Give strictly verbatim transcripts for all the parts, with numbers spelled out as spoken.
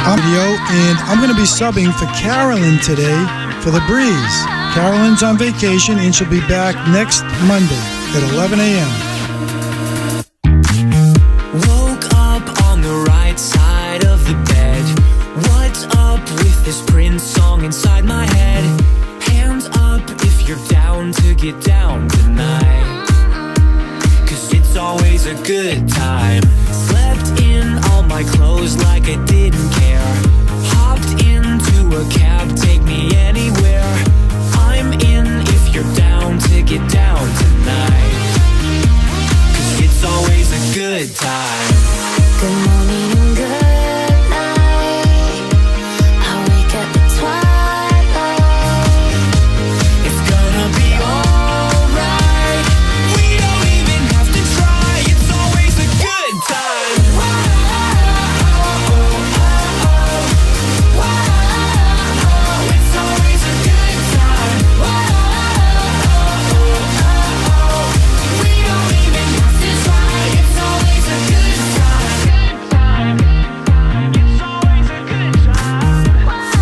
And I'm going to be subbing for Carolyn today for The Breeze. Carolyn's on vacation and she'll be back next Monday at eleven a.m. Woke up on the right side of the bed. What's up with this Prince song inside my head? Hands up if you're down to get down tonight, 'cause it's always a good time. Slept in all my clothes like I didn't care. Hopped into a cab, take me anywhere. I'm in if you're down to get down tonight, 'cause it's always a good time. Good morning and good night. I wake up at twilight. It's gonna be alright. We don't even have to try. It's always a good time. It's always a good time. We don't even have to try. It's always a good time. It's always a good time.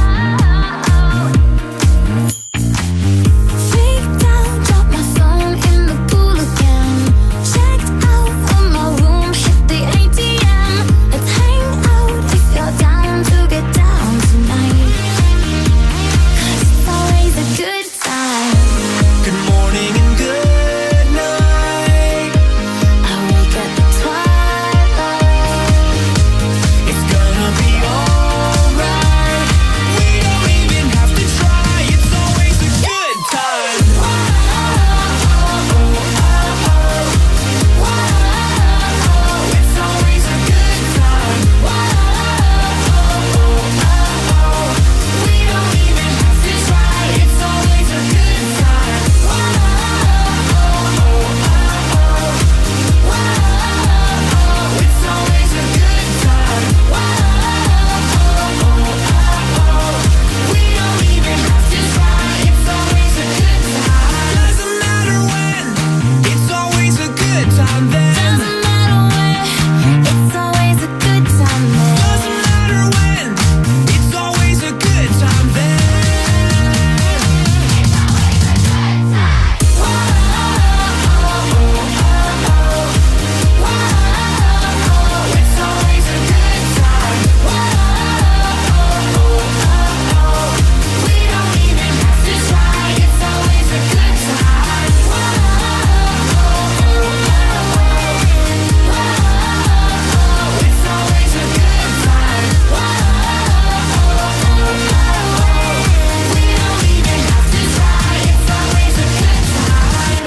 Freaked out, dropped my phone in the pool again. Checked out of my room, hit the A T M. Let's hang out if you're down to get down tonight, 'cause it's always a good time. Good morning and good night. I wake up at twilight. It's gonna be alright. We don't even have to try. It's always a good time. It's always a good time. We don't even have to try. It's always a good time. It's always a good time. We don't even have to try. It's always a good time. Doesn't matter when. It's always a good time then. Doesn't matter when, it's always a good time then. Doesn't matter when. It's always a good time then. It's always a good time. We don't even have to try. It's always a good time. It's always a good time. We don't even have to try. It's always a good time.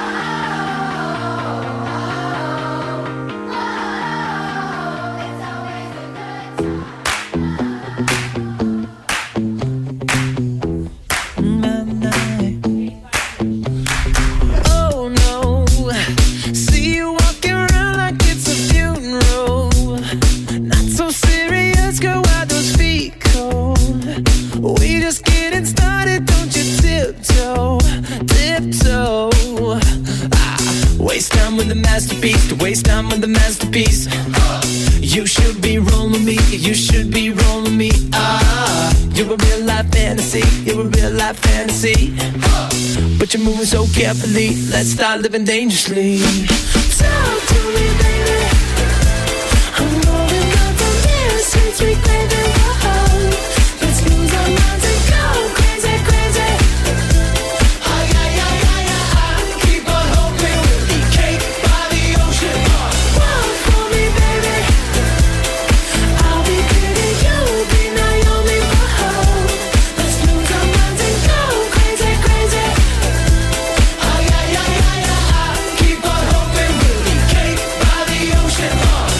Oh no, see you walking around like it's a funeral. Not so serious, girl, why those feet cold? We just getting started, don't you tiptoe, tiptoe. Ah, waste time with the masterpiece, to waste time with the masterpiece. You should be rolling me, you should be rolling me. Ah, you're a real life fantasy, you're a real life fantasy. But you're moving so carefully, let's start living dangerously. Talk to me, baby. I'm rolling up the mirror since we played the road. Let's lose our minds and go crazy, crazy. Ay, ay, ay, ay, ay. Keep on hoping we'll be cake by the ocean. Walk for me, baby. I'll be pretty, you'll be Naomi. Whoa. Let's lose our minds and go crazy, crazy. Ay, ay, ay, ay, ay. Keep on hoping we'll be cake by the ocean.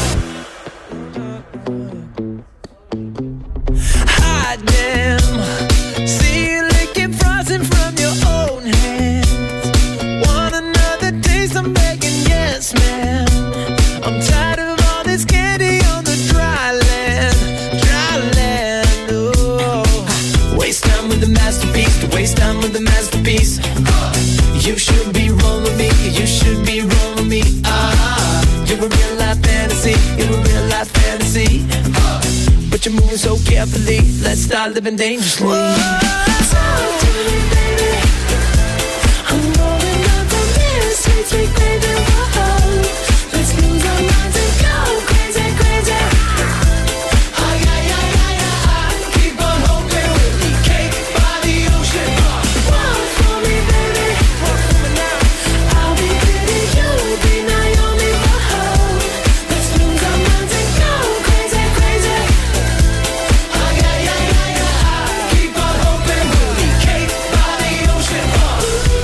Hot damn. See you licking frosting from your own hands. Want another taste? I'm begging, yes, ma'am. I'm tired of all this candy on the dry land, dry land. Oh, waste time with the masterpiece, to waste time with the masterpiece. You should be rolling me, you should be rolling me. Ah, you're a real life fantasy, you're a real life fantasy. But you're moving so carefully. Let's start living dangerously. Whoa, talk to me, baby. I'm rolling up on this sweet, sweet baby. Whoa, let's lose our minds and go crazy, crazy. Oh yeah, yeah, yeah, yeah. Keep on hoping we'll be cake by the ocean. Walk for me, baby. Walk for me now. I'll be pretty, you'll be Naomi. Whoa, let's lose our minds and go crazy, crazy. Oh yeah, yeah, yeah, yeah. Keep on hoping we'll be cake by the ocean. Oh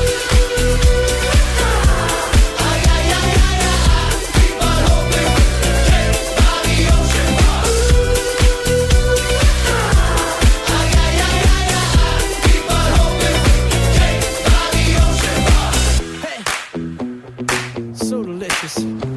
yeah, yeah, yeah, yeah. Keep on hoping we'll be cake by the ocean. Oh yeah, yeah, yeah, yeah. Keep on hoping we'll be cake by the ocean. Hey, so delicious.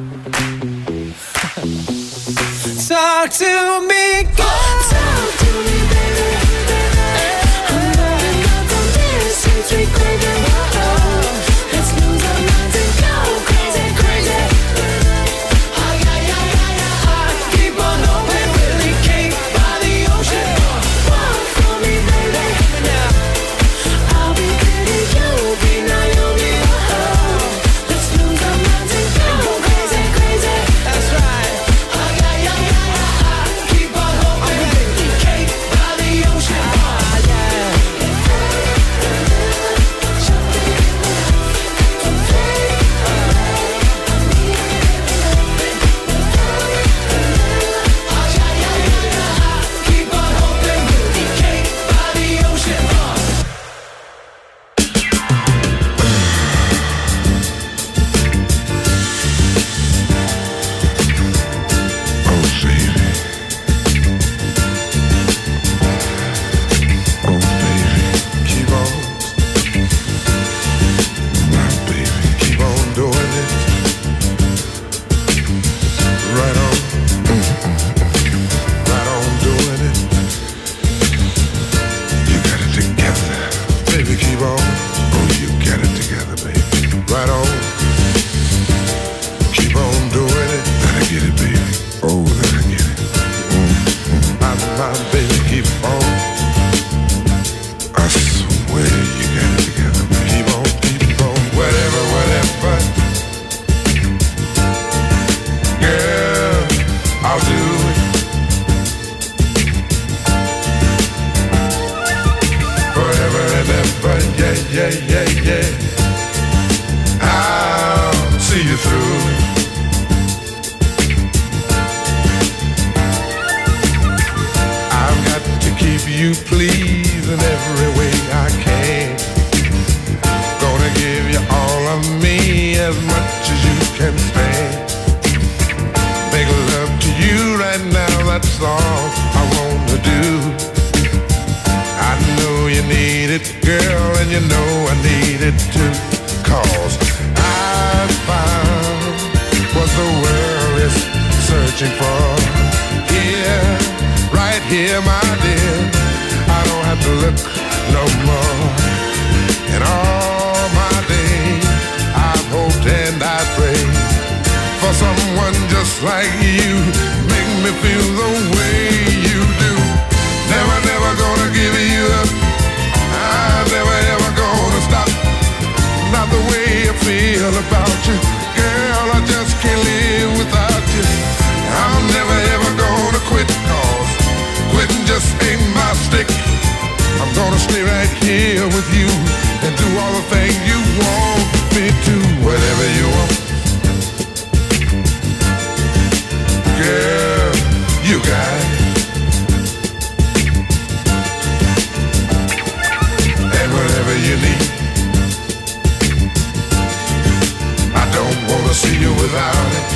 Talk to me, girl. Talk to me, baby. I'm rolling up on this sweet, sweet baby. Whoa, let's lose our minds and go crazy, crazy. Oh yeah, yeah, yeah, yeah. Keep on hoping we'll be cake by the ocean. Walk for me, baby. I'll be pretty, you'll be Naomi. Whoa, let's lose our minds and go crazy, crazy. That's right. Oh yeah, yeah, yeah, yeah. Keep on hoping we'll be cake by the ocean. Oh yeah. Keep on hoping we'll be cake by the ocean. Oh, baby. Oh, baby. Keep on. My baby. Keep on doing it. Right on. Right on doing it. You got it together. Baby, keep on. Oh, you got it together, baby. Right on. Keep on doing it. Let I get it, baby. Oh, let I get it. Mm, mm. My, my baby, keep on. I swear you got it together. Keep on, keep on. Whatever, whatever. Girl, I'll do it. Forever and ever. Yeah, yeah, yeah, yeah. I'll see you through. I've got to keep you pleased in every way I can. Gonna give you all of me as much as you can stand. Make love to you right now, that's all I wanna do. I know you need it, girl, and you know I need it too. Cause I found what the world is searching for. Here, right here, my dear, I don't have to look no more. And all my days, I've hoped and I prayed for someone just like you. Make me feel the way you do. Never, never gonna give you up. I'm never, ever gonna stop. Not the way I feel about you. Girl, I just can't live without you. I'm never, ever gonna quit. Cause quitting just ain't my stick. I'm gonna stay right here with you and do all the things you want me to. Whatever you want. Girl, you got it. And whatever you need. I don't wanna see you without it.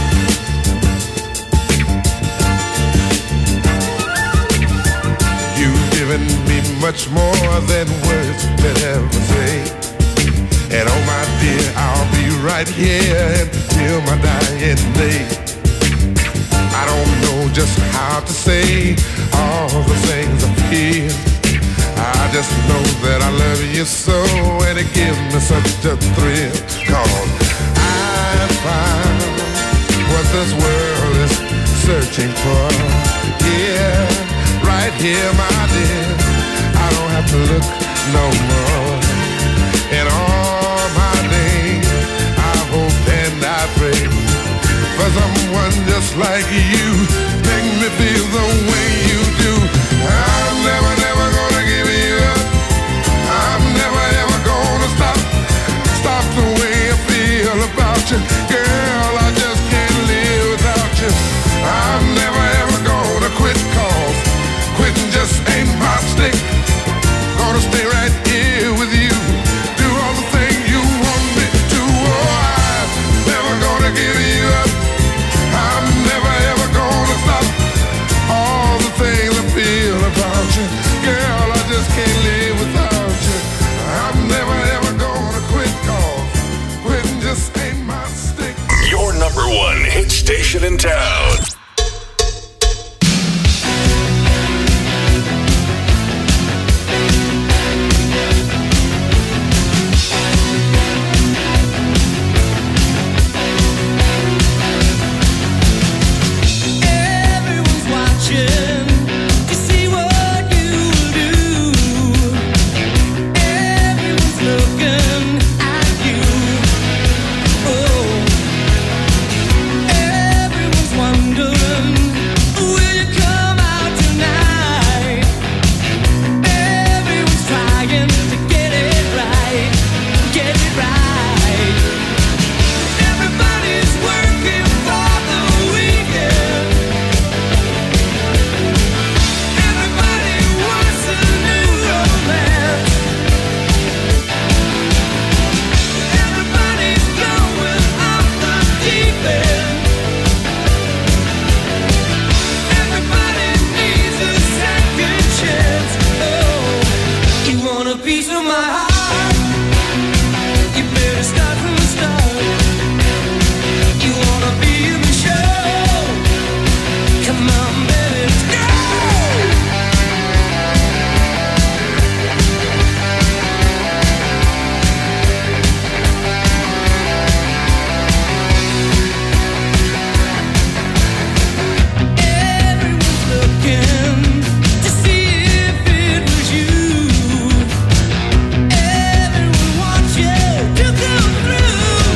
You've given me much more than words could ever say. And oh my dear, I'll be right here until my dying day. I don't know just how to say all the things I feel. I just know that I love you so, and it gives me such a thrill. Cause I found what this world is searching for. Yeah, here, my dear, I don't have to look no more. In all my days, I hope and I pray for someone just like you, make me feel the way you do. I'm never, never gonna give you up. I'm never, ever gonna stop, stop the way I feel about you. Girl, I just can't live without you. I'm never, ever gonna quit, cause quitting just ain't my stick. Gonna stay right here with you, do all the things you want me to. Oh, I'm never gonna give you up. I'm never, ever gonna stop all the things I feel about you. Girl, I just can't live without you. I'm never, ever gonna quit, cause quitting just ain't my stick. Your number one hit station in town. Everyone's watching to see what you do. Everyone's looking at you. Oh, everyone's wondering, will you come out tonight? Everyone's trying to get it right, get it right. Everybody's working for the weekend. Everybody wants a new romance. Everybody's going off the deep end. Everybody needs a second chance. Oh, you want a piece of my heart? You better start from the start. You wanna be in the show? Come on, baby, let's go. Everyone's looking to see if it was you. Everyone wants you to come through.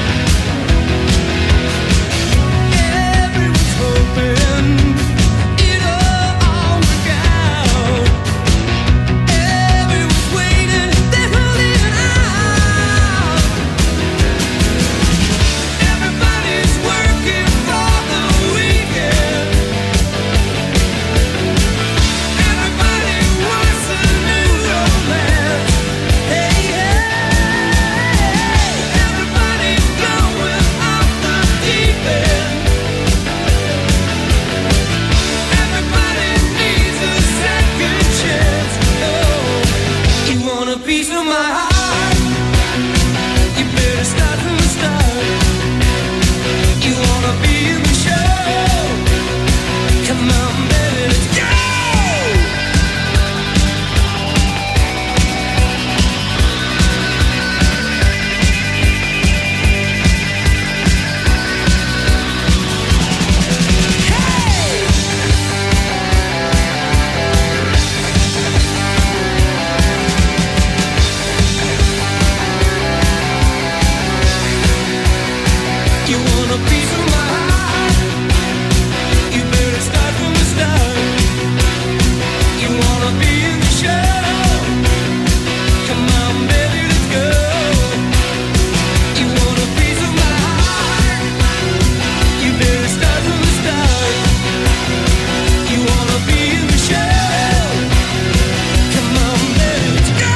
Everyone's hoping it'll all work out. Everyone's waiting, they're holding out. Everybody's working for the weekend. Everybody wants a new romance. Hey, hey, everybody's going off the deep end. Everybody needs a second chance. Oh, you want a piece of my heart? You better start from the start. You wanna be in the show? Come on, baby, let's go. You want a piece of my heart? You better start from the start. You wanna be in the show? Come on, baby, let's go. You want a piece of my heart? You better start from the start. You wanna be in the show? Come on, baby, let's go.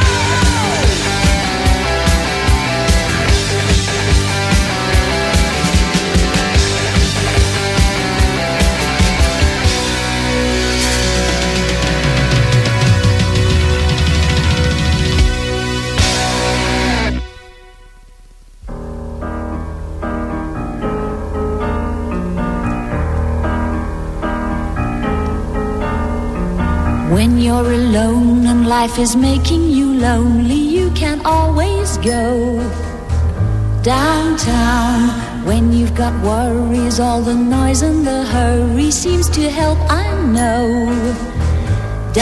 When you're alone and life is making you lonely, you can always go downtown. When you've got worries, all the noise and the hurry seems to help, I know.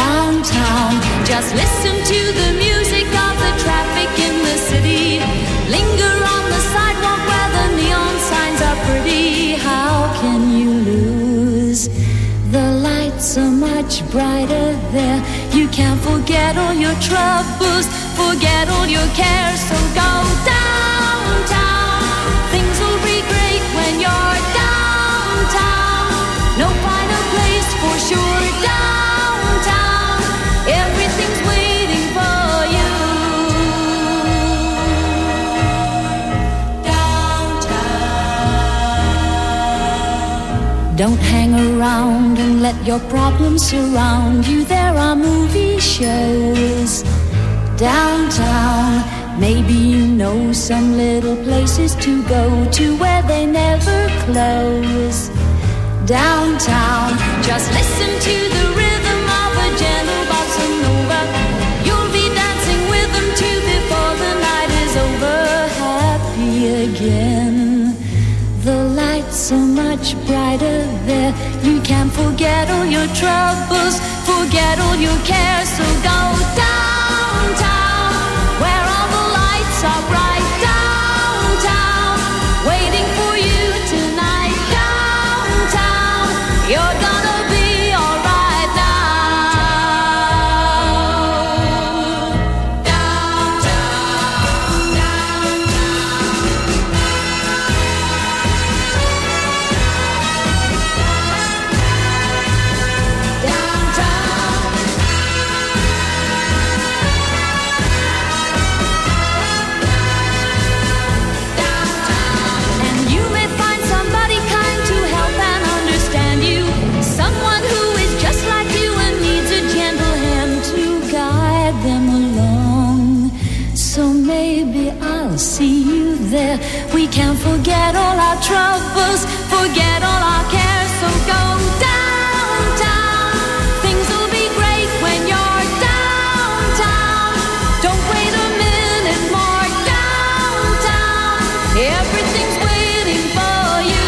Just listen to the music of the traffic in the city. Linger on the sidewalk where the neon signs are pretty. How can you lose? The lights are much brighter there. You can't forget all your troubles, forget all your cares. So go downtown. Things will be great when you're downtown. No finer place for sure. Downtown, everything's waiting for you. Downtown. Don't hang around and let your problems surround you. There are movie shows downtown. Maybe you know some little places to go to where they never close. Downtown, just listen to the rhythm of a gentle bossa nova. You'll be dancing with them too before the night is over. Happy again. The lights are much brighter there. You can't forget all your troubles, forget all your cares. So go downtown, where all the lights are bright. Downtown, waiting for you tonight. Downtown, you're gonna be alright now. Downtown, and you may find somebody kind to help and understand you. Someone who is just like you and needs a gentle hand to guide them along. So maybe I'll see you there. We can't forget all our troubles, forget all our cares. So go downtown. Things will be great when you're downtown. Don't wait a minute more. Downtown, everything's waiting for you.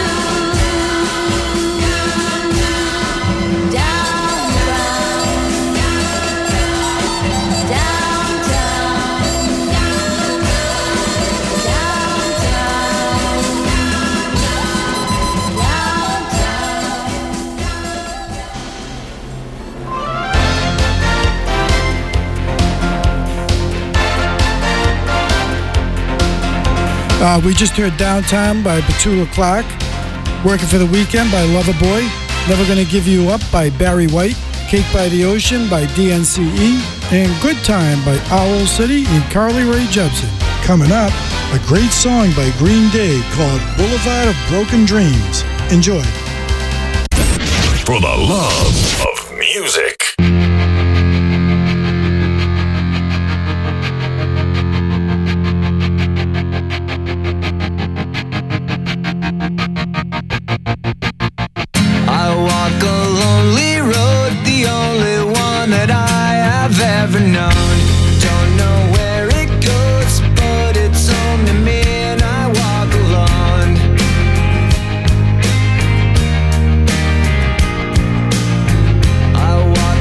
Downtown, downtown, Uh, we just heard Downtown by Petula Clark, Working for the Weekend by Loverboy, Never Gonna Give You Up by Barry White, Cake by the Ocean by D N C E, and Good Time by Owl City and Carly Rae Jepsen. Coming up, a great song by Green Day called Boulevard of Broken Dreams. Enjoy. For the love of music. I walk a lonely road, the only one that I have ever known. Don't know where it goes, but it's home to me and I walk alone. I walk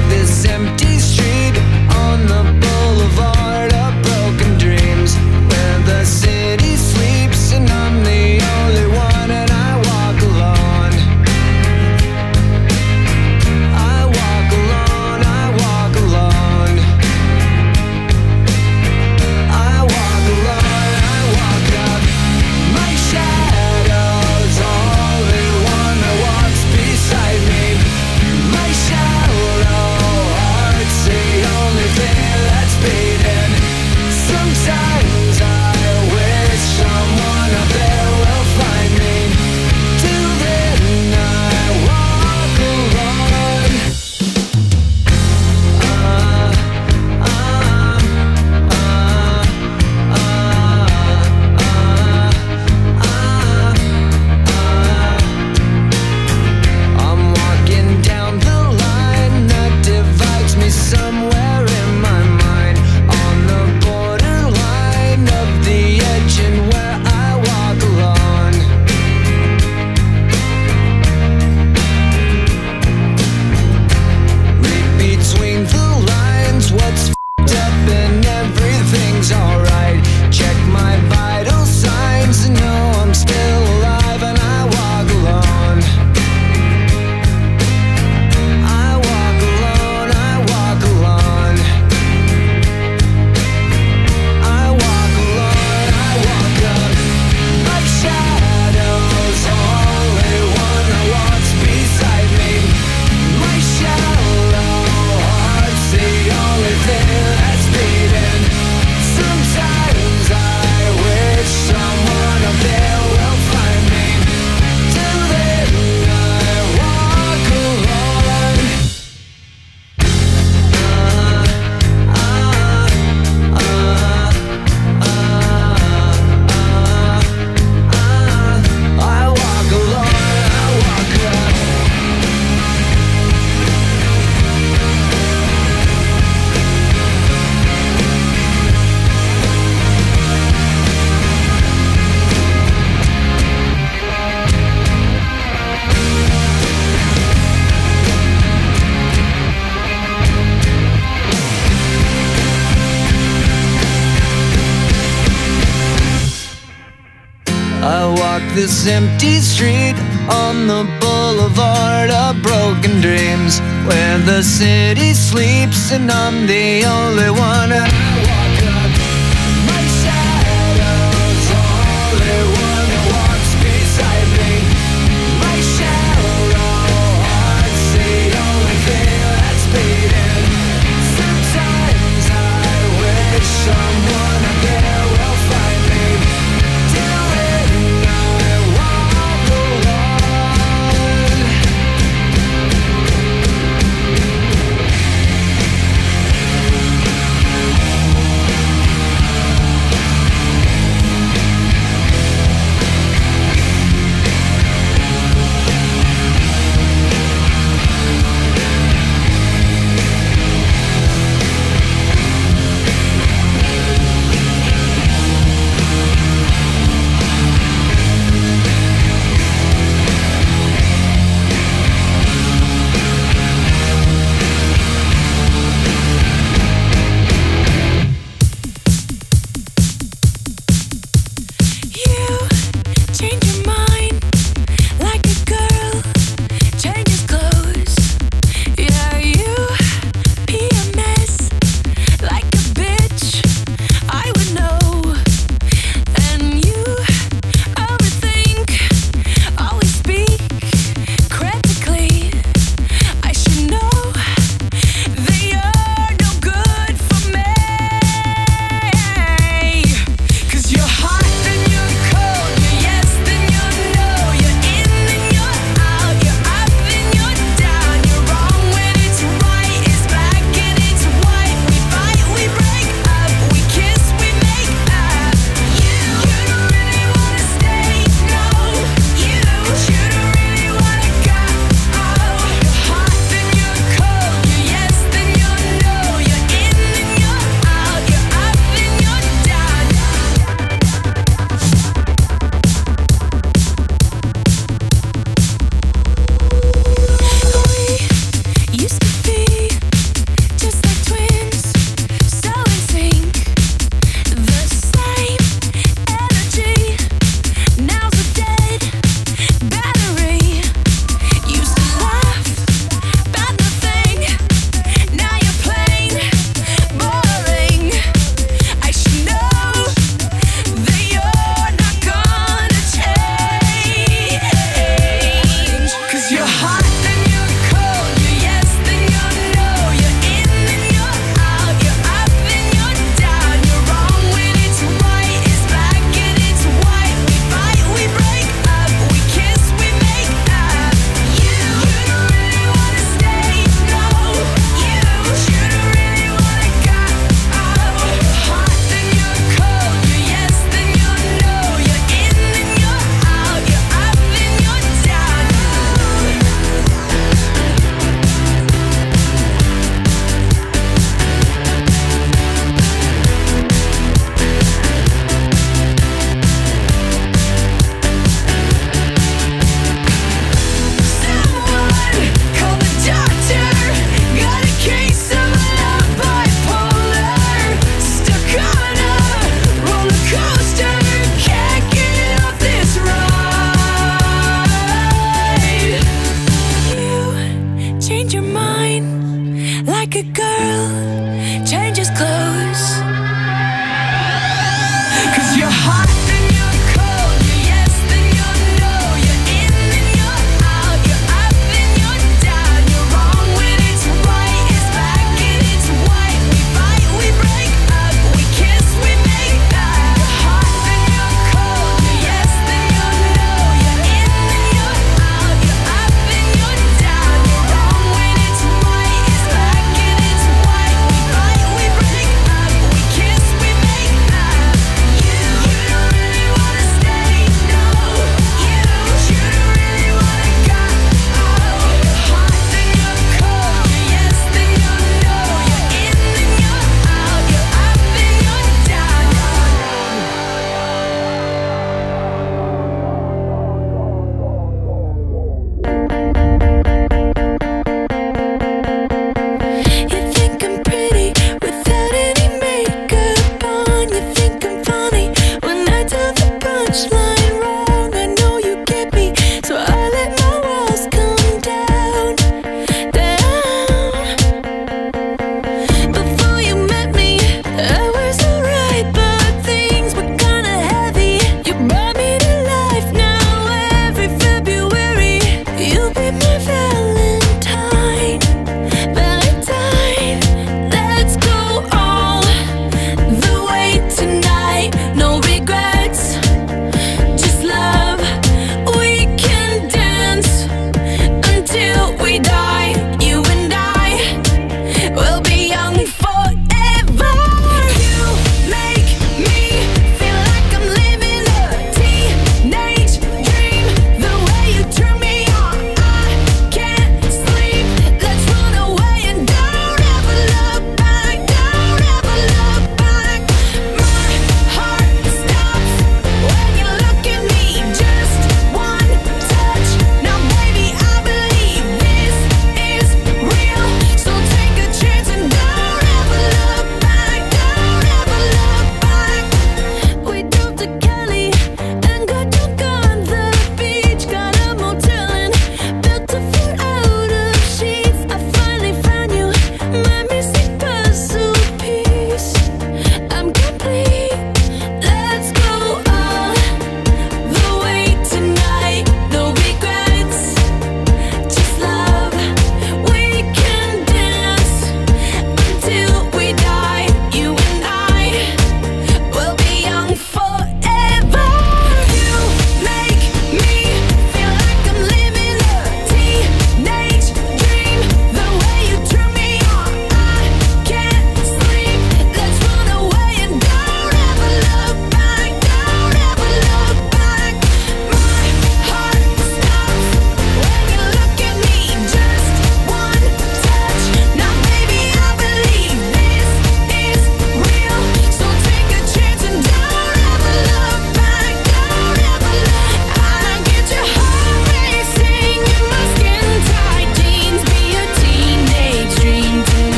walk this empty street on the boulevard of broken dreams, where the city sleeps and I'm the only one. And I walk up, my shadow's the only one that walks beside me. My shallow heart's the only thing that's beating. Sometimes I wish someone out there will find me, doing I walk alone.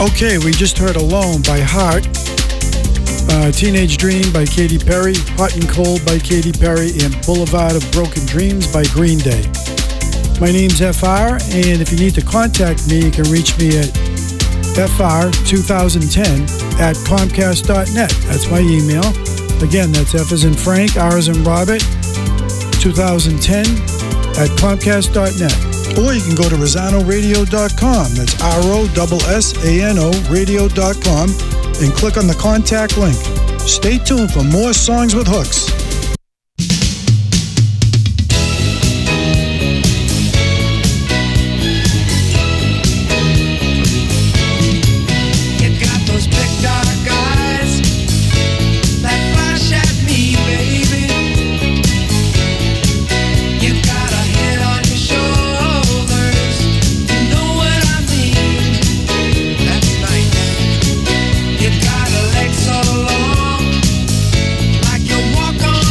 Okay, we just heard Alone by Heart, uh, Teenage Dream by Katy Perry, Hot and Cold by Katy Perry, and Boulevard of Broken Dreams by Green Day. My name's F R, and if you need to contact me, you can reach me at F R twenty ten at Comcast dot net. That's my email. Again, that's F as in Frank, R as in Robert, twenty ten at Comcast dot net. Or you can go to Rosano Radio dot com. That's R O S S A N O radio dot com and click on the contact link. Stay tuned for more songs with hooks. You got those big dark eyes that flash at me, baby. You got a head on your shoulders, you know what I mean. That's nice. You got a leg so long, like you walk on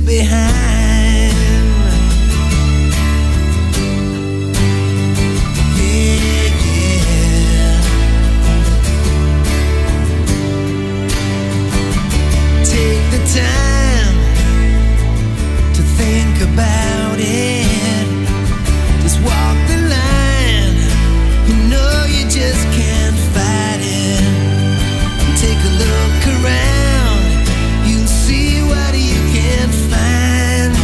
behind. Yeah, yeah. Take the time to think about it. Just walk the line. You know you just can't fight it. Take a look around. You'll see what you can find.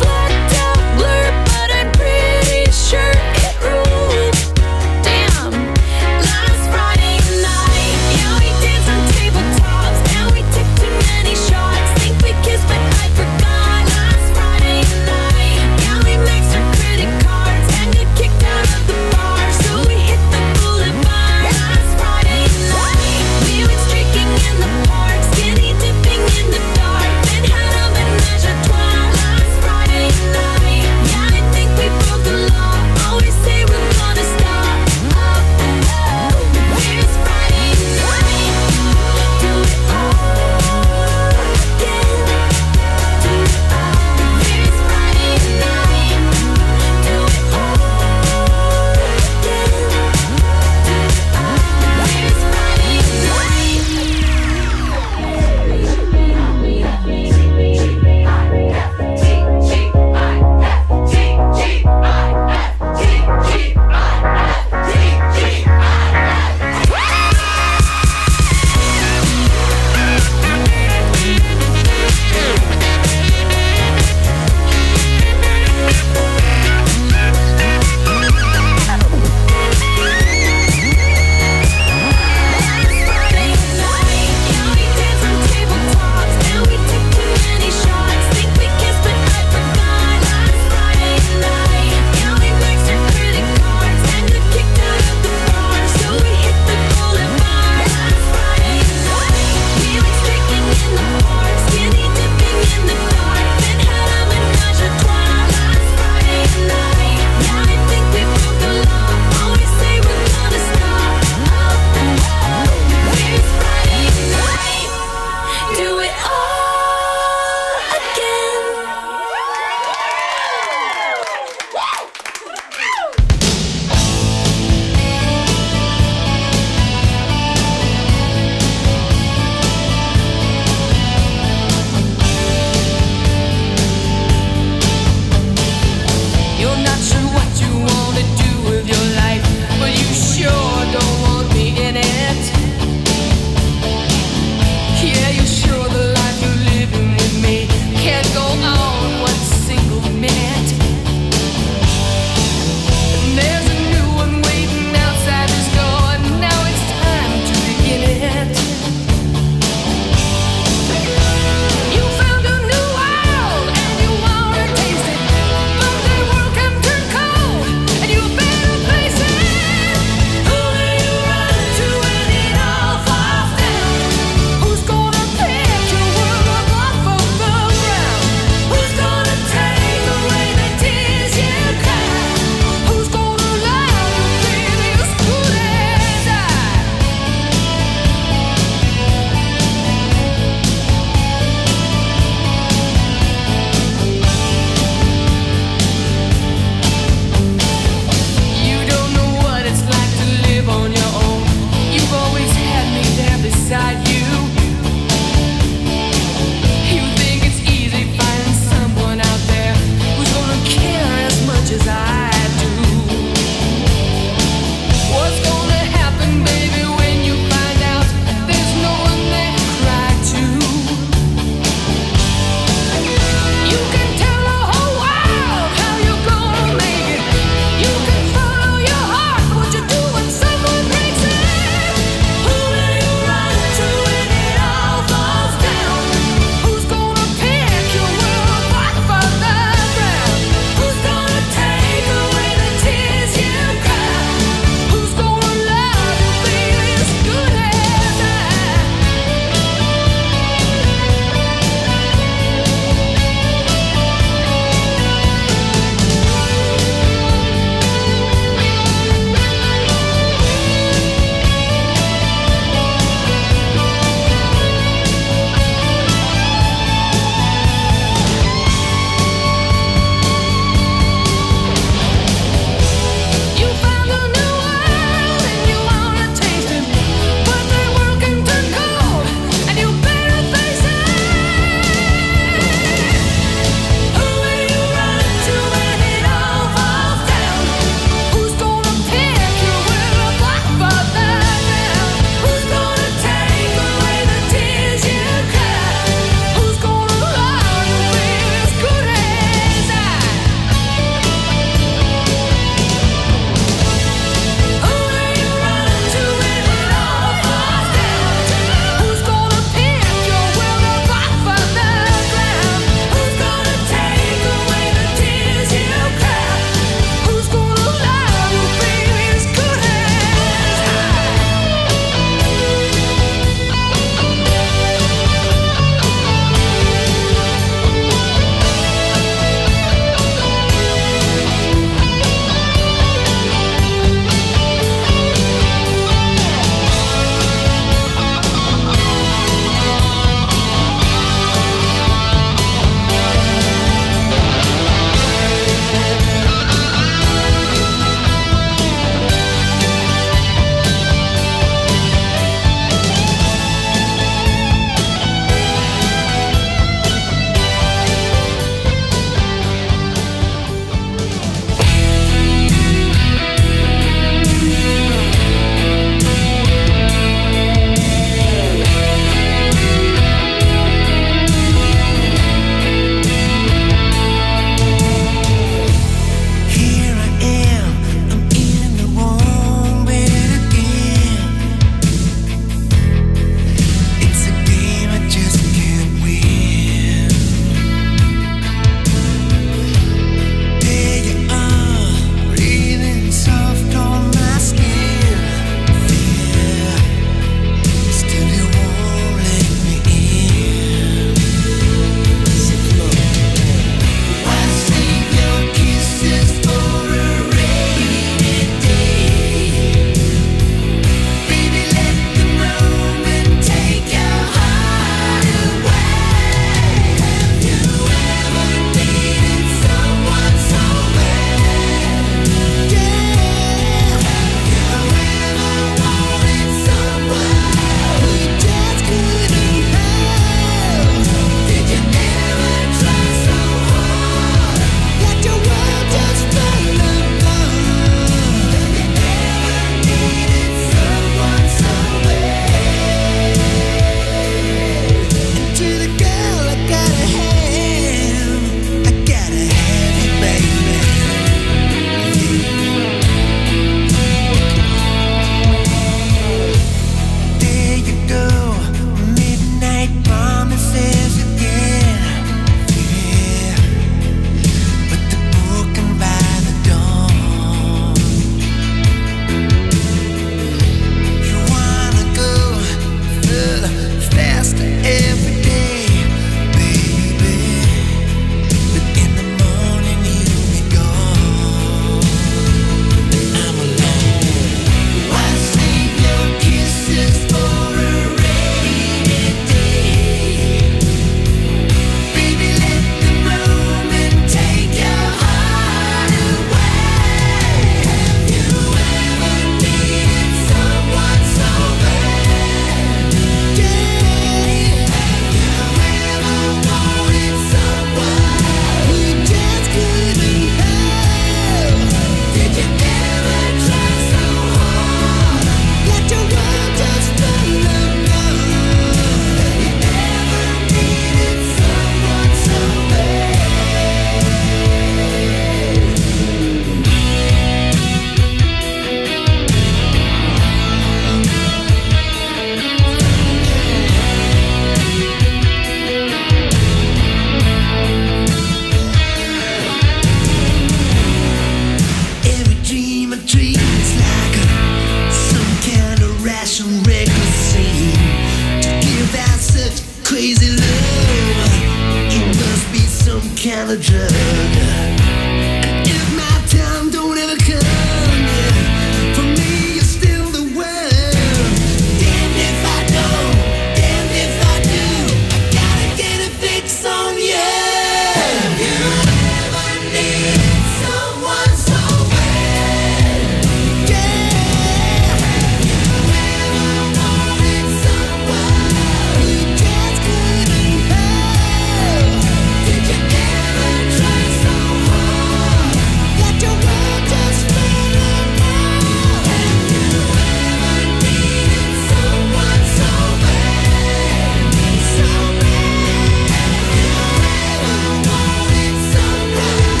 kind of drug. If my time don't ever come, yeah, for me you're still the one. Damned if I know, damned if I do, I gotta get a fix on you. Have you ever needed someone so bad? Yeah. Have you ever wanted someone who just couldn't help? Did you ever try so hard that your world just fell apart? Have you ever needed someone so bad, so bad? Have you ever wanted someone,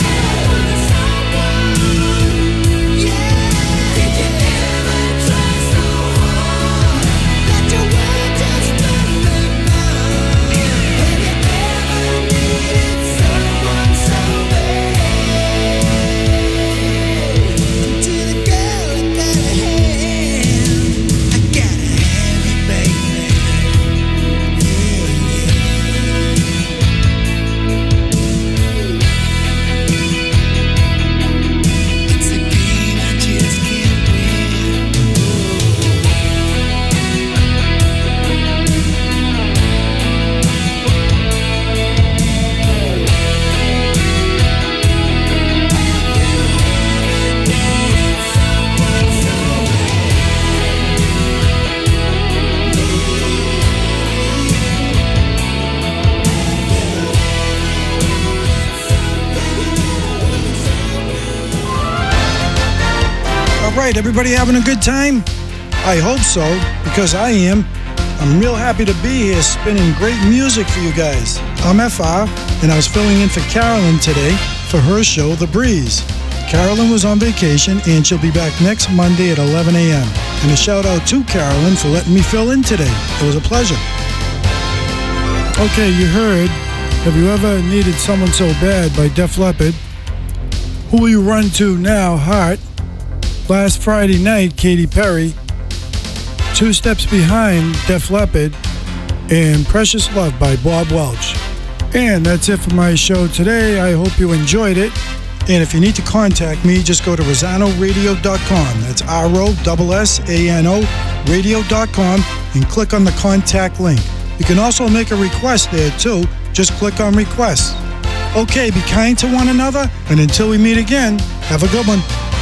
someone? Yeah. Did you ever try so hard that your world just fell apart? Have you ever needed someone so bad? To the girl I gotta have, I gotta have you, baby. It's a game I just can't win. All right, everybody having a good time? I hope so, because I am. I'm real happy to be here spinning great music for you guys. I'm F R, and I was filling in for Carolyn today for her show, The Breeze. Carolyn was on vacation, and she'll be back next Monday at eleven a.m. And a shout out to Carolyn for letting me fill in today. It was a pleasure. Okay, you heard Have You Ever Needed Someone So Bad by Def Leppard. Who Will You Run To Now, Heart. Last Friday night, Katy Perry. Two Steps Behind, Def Leppard. And Precious Love by Bob Welch. And that's it for my show today. I hope you enjoyed it. And if you need to contact me, just go to Rosano Radio dot com. That's R O S S A N O radio dot com and click on the contact link. You can also make a request there too. Just click on requests. Okay, be kind to one another, and until we meet again, have a good one.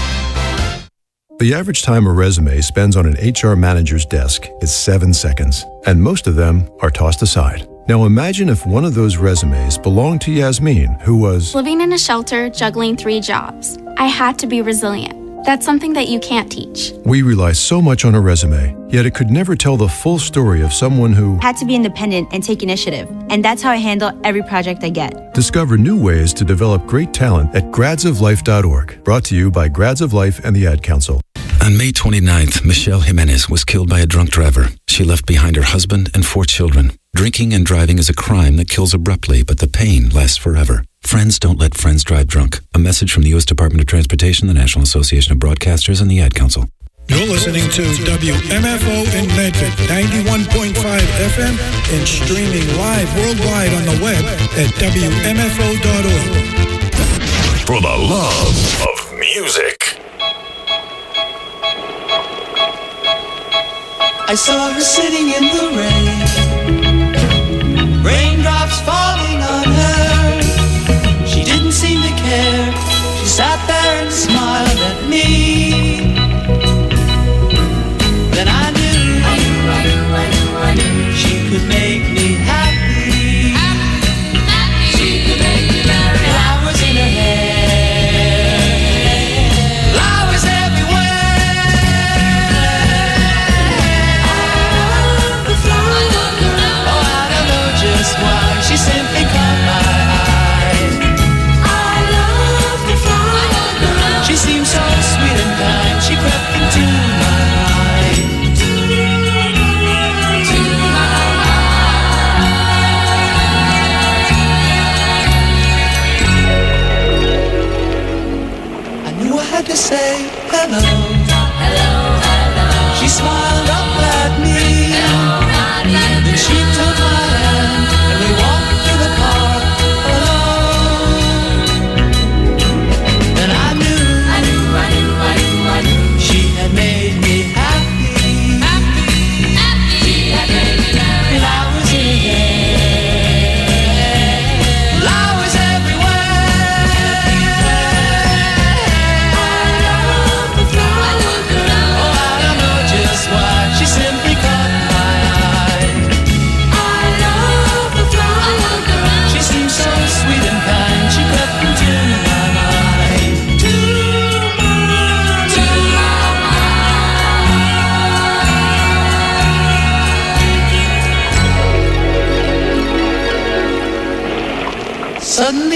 The average time a resume spends on an H R manager's desk is seven seconds, and most of them are tossed aside. Now imagine if one of those resumes belonged to Yasmin, who was living in a shelter, juggling three jobs. I had to be resilient. That's something that you can't teach. We rely so much on a resume, yet it could never tell the full story of someone who had to be independent and take initiative. And that's how I handle every project I get. Discover new ways to develop great talent at grads of life dot org. Brought to you by Grads of Life and the Ad Council. On May twenty-ninth, Michelle Jimenez was killed by a drunk driver. She left behind her husband and four children. Drinking and driving is a crime that kills abruptly, but the pain lasts forever. Friends don't let friends drive drunk. A message from the U S Department of Transportation, the National Association of Broadcasters, and the Ad Council. You're listening to W M F O in Medford, ninety-one point five F M, and streaming live worldwide on the web at W M F O dot org. For the love of music. I saw her sitting in the rain, raindrops falling on her. She didn't seem to care. She sat there and smiled at me. Then I knew, I knew, I knew, I knew, I knew she could make me happy. Happy, happy. She could make me very happy. Flowers in her hair, flowers everywhere. She simply caught my eye. I love the flower. She seemed so sweet and kind. She crept into my life. To my life. I knew I had to say hello. Hello, hello. She smiled up at me. Hello, then she took my hand. We walked through the park alone.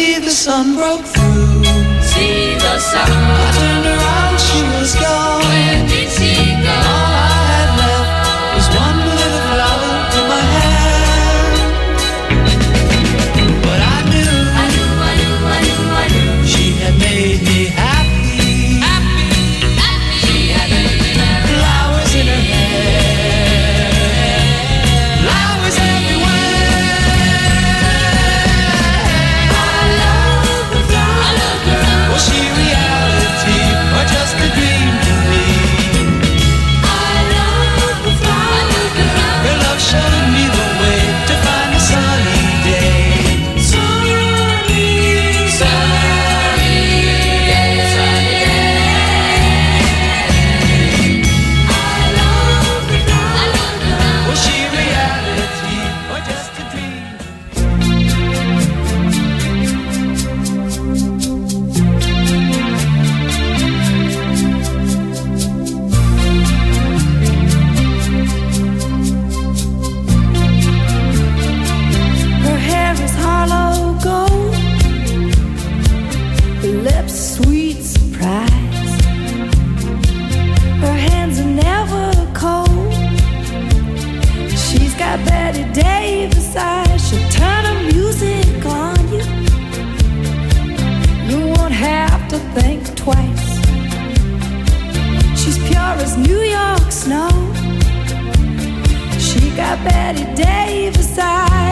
see the sun broke through. See the sun. I turned around, she was gone. Where did she go? All I had left was one little flower in my hand. But I knew, I knew, I knew, I knew, I knew she had made me happy. Happy, happy. She had made me happy. Flowers in her hair, flowers everywhere. I love the flower. I love the flower. Was she reality or just a dream to me? I love the flower. I love the flower. Her love showed me the way to find a sunny day. Sunny, sunny day. Sunny day. I love the flower. I love the flower. Was she reality or just a dream? Her hair is hollow gold, her lips sweet surprise. Her hands are never cold. She's got Betty Davis eyes. She'll turn her music on you. You won't have to think twice. She's pure as New York snow. She got Betty Davis eyes.